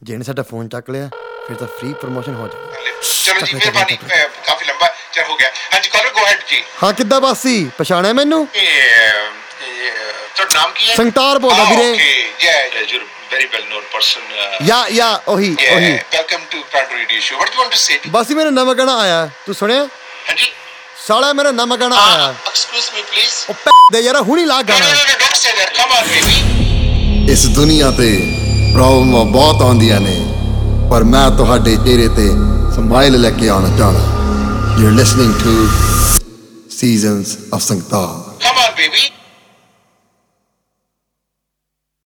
ਜਿਹਨੇ ਸਾਡਾ ਫੋਨ ਚੱਕ ਲਿਆ ਫਿਰ ਤਾਂ ਫ੍ਰੀ ਪ੍ਰਮੋਸ਼ਨ ਹੋ ਜਾਣੀ। ਚਲੋ ਜੀ ਮਿਹਰਬਾਨੀ, ਕਾਫੀ ਲੰਬਾ ਚਿਰ ਹੋ ਗਿਆ। ਹਾਂਜੀ ਕਾਲਰ ਗੋ ਹੈਡ ਜੀ। ਹਾਂ ਕਿੱਦਾਂ ਬਾਸੀ, ਪਛਾਣਿਆ ਮੈਨੂੰ? ਤੁਹਾਡਾ ਨਾਮ ਕੀ ਹੈ? ਸੰਗਤਾਰ ਬੋਲਦਾ ਵੀਰੇ। Okay you very well known person. ਯਾ ਉਹੀ welcome to Pranto Radio Show. What do you want to say? ਬਾਸੀ ਮੇਰਾ ਨਵਾਂ ਗਾਣਾ ਆਇਆ, ਤੂੰ ਸੁਣਿਆ? ਹਾਂਜੀ ਸਾਲਾ ਮੇਰਾ ਨਵਾਂ ਗਾਣਾ ਆਇਆ। excuse me please. ਉਹ ਦੇ ਯਾਰ ਹੁਣੀ ਲਾ No, ਗਾਣਾ। no, no, don't say that. Come on baby. ਇਸ ਦੁਨੀਆ ਤੇ ਪ੍ਰੋਬਲਮਾਂ ਬਹੁਤ ਆਉਂਦੀਆਂ ਨੇ, ਪਰ ਮੈਂ ਤੁਹਾਡੇ ਚਿਹਰੇ ਤੇ ਸਮਾਈਲ ਲੈ ਕੇ ਆਉਣਾ ਚਾਹਣਾ। You're listening to Seasons of Sangtar. Come on baby.